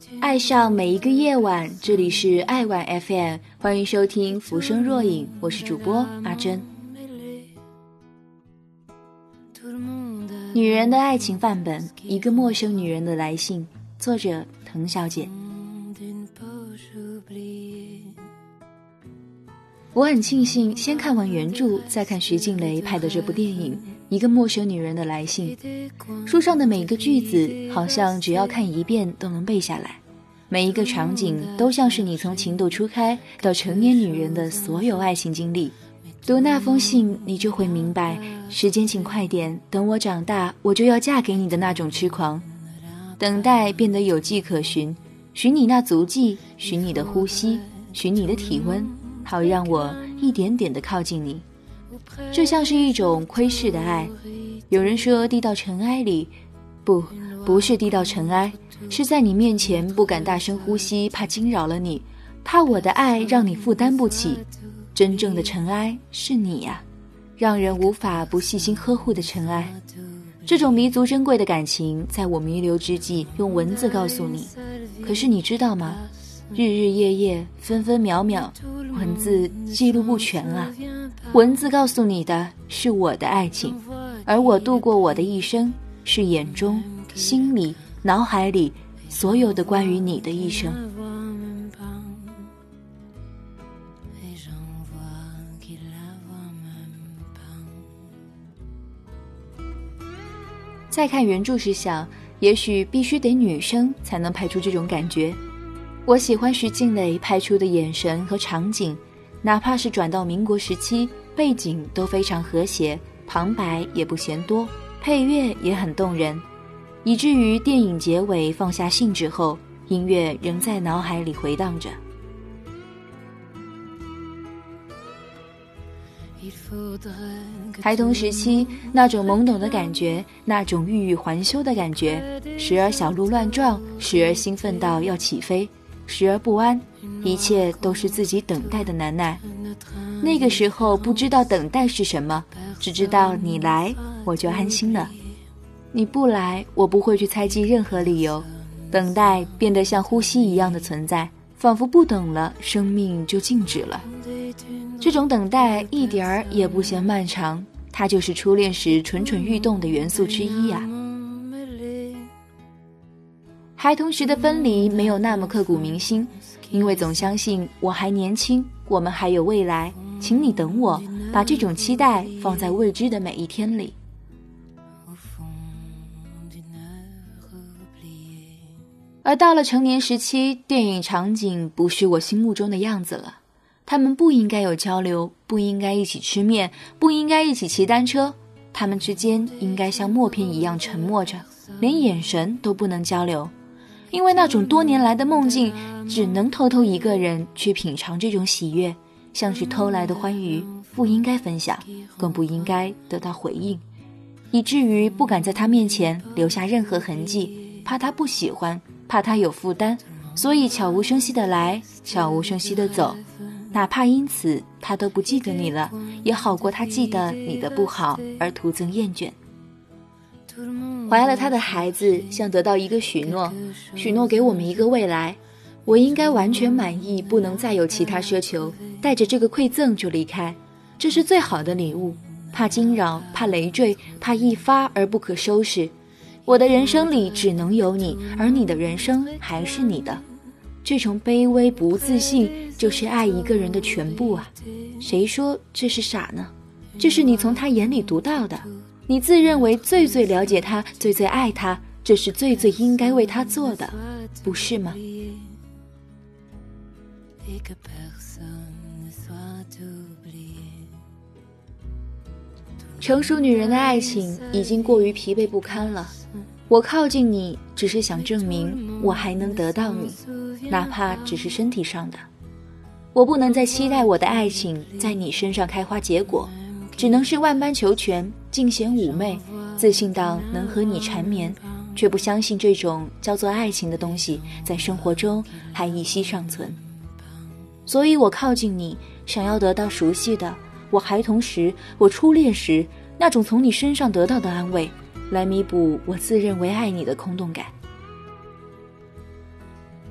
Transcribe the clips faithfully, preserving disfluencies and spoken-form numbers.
爱上每一个夜晚，这里是爱晚 F M， 欢迎收听浮生若影，我是主播阿珍。女人的爱情范本，一个陌生女人的来信，作者滕小姐。我很庆幸先看完原著，再看徐静蕾拍的这部电影《一个陌生女人的来信》。书上的每一个句子，好像只要看一遍都能背下来，每一个场景都像是你从情窦初开到成年女人的所有爱情经历。读那封信，你就会明白，时间请快点，等我长大，我就要嫁给你的那种痴狂。等待变得有迹可循，寻你那足迹，寻你的呼吸，寻你的体温，好让我一点点地靠近你。这像是一种窥视的爱。有人说低到尘埃里，不，不是低到尘埃，是在你面前不敢大声呼吸，怕惊扰了你，怕我的爱让你负担不起。真正的尘埃是你呀、啊，让人无法不细心呵护的尘埃。这种弥足珍贵的感情，在我弥留之际用文字告诉你，可是你知道吗？日日夜夜，分分秒秒，文字记录不全啊。文字告诉你的是我的爱情，而我度过我的一生，是眼中、心里、脑海里所有的关于你的一生。再看原著时想，也许必须得女生才能拍出这种感觉。我喜欢徐静蕾拍出的眼神和场景，哪怕是转到民国时期，背景都非常和谐，旁白也不嫌多，配乐也很动人，以至于电影结尾放下信纸后，音乐仍在脑海里回荡着。孩童时期那种懵懂的感觉，那种欲语还休的感觉，时而小鹿乱撞，时而兴奋到要起飞，时而不安，一切都是自己等待的难耐。那个时候不知道等待是什么，只知道你来我就安心了，你不来我不会去猜忌任何理由。等待变得像呼吸一样的存在，仿佛不等了生命就静止了。这种等待一点儿也不嫌漫长，它就是初恋时蠢蠢欲动的元素之一啊。孩童时的分离没有那么刻骨铭心，因为总相信我还年轻，我们还有未来，请你等我，把这种期待放在未知的每一天里。而到了成年时期，电影场景不是我心目中的样子了，他们不应该有交流，不应该一起吃面，不应该一起骑单车，他们之间应该像默片一样沉默着，连眼神都不能交流。因为那种多年来的梦境，只能偷偷一个人去品尝这种喜悦，像是偷来的欢愉，不应该分享，更不应该得到回应，以至于不敢在他面前留下任何痕迹，怕他不喜欢，怕他有负担，所以悄无声息地来，悄无声息地走，哪怕因此他都不记得你了，也好过他记得你的不好而徒增厌倦。怀了他的孩子，像得到一个许诺，许诺给我们一个未来，我应该完全满意，不能再有其他奢求，带着这个馈赠就离开，这是最好的礼物，怕惊扰，怕累赘，怕一发而不可收拾。我的人生里只能有你，而你的人生还是你的。这种卑微不自信，就是爱一个人的全部啊！谁说这是傻呢？这是你从他眼里读到的，你自认为最最了解他，最最爱他，这是最最应该为他做的，不是吗？成熟女人的爱情已经过于疲惫不堪了，我靠近你只是想证明我还能得到你，哪怕只是身体上的。我不能再期待我的爱情在你身上开花结果，只能是万般求全，尽显妩媚，自信到能和你缠绵，却不相信这种叫做爱情的东西在生活中还一息尚存。所以我靠近你，想要得到熟悉的我孩童时，我初恋时那种从你身上得到的安慰，来弥补我自认为爱你的空洞感。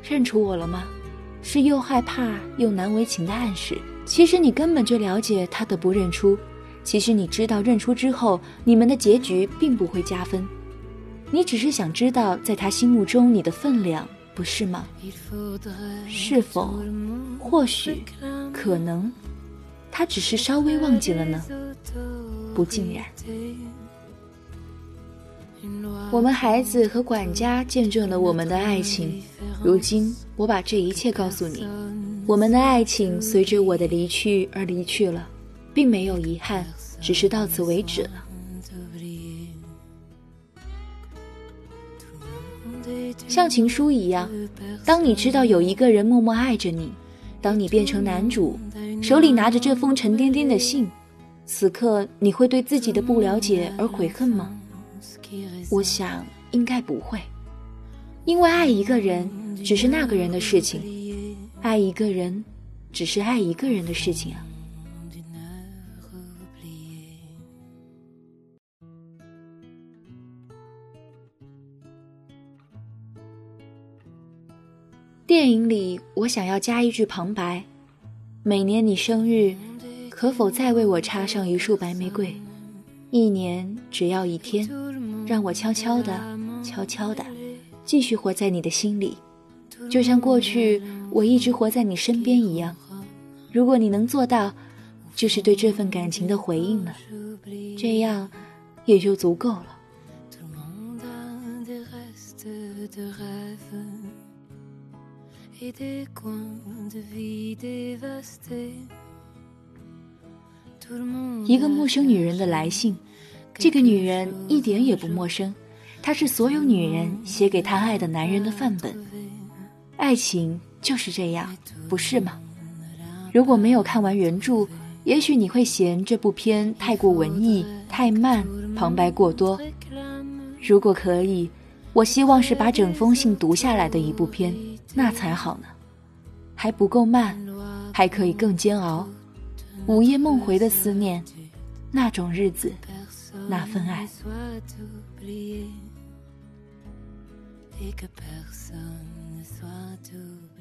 认出我了吗？是又害怕又难为情的暗示。其实你根本就了解他的不认出，其实你知道认出之后你们的结局并不会加分，你只是想知道在他心目中你的分量，不是吗？是否或许可能他只是稍微忘记了呢？不尽然。我们孩子和管家见证了我们的爱情，如今我把这一切告诉你，我们的爱情随着我的离去而离去了，并没有遗憾，只是到此为止了。像情书一样，当你知道有一个人默默爱着你，当你变成男主，手里拿着这封沉甸甸的信，此刻你会对自己的不了解而悔恨吗？我想应该不会，因为爱一个人只是那个人的事情，爱一个人只是爱一个人的事情啊。电影里我想要加一句旁白，每年你生日，可否再为我插上一束白玫瑰？一年只要一天，让我悄悄地悄悄地继续活在你的心里，就像过去我一直活在你身边一样。如果你能做到，就是对这份感情的回应了，这样也就足够了。一个陌生女人的来信，这个女人一点也不陌生，她是所有女人写给她爱的男人的范本。爱情就是这样，不是吗？如果没有看完原著，也许你会嫌这部片太过文艺、太慢，旁白过多。如果可以，我希望是把整封信读下来的一部片，那才好呢。还不够慢，还可以更煎熬。午夜梦回的思念，那种日子，那份爱。Et que personne ne soit oublié.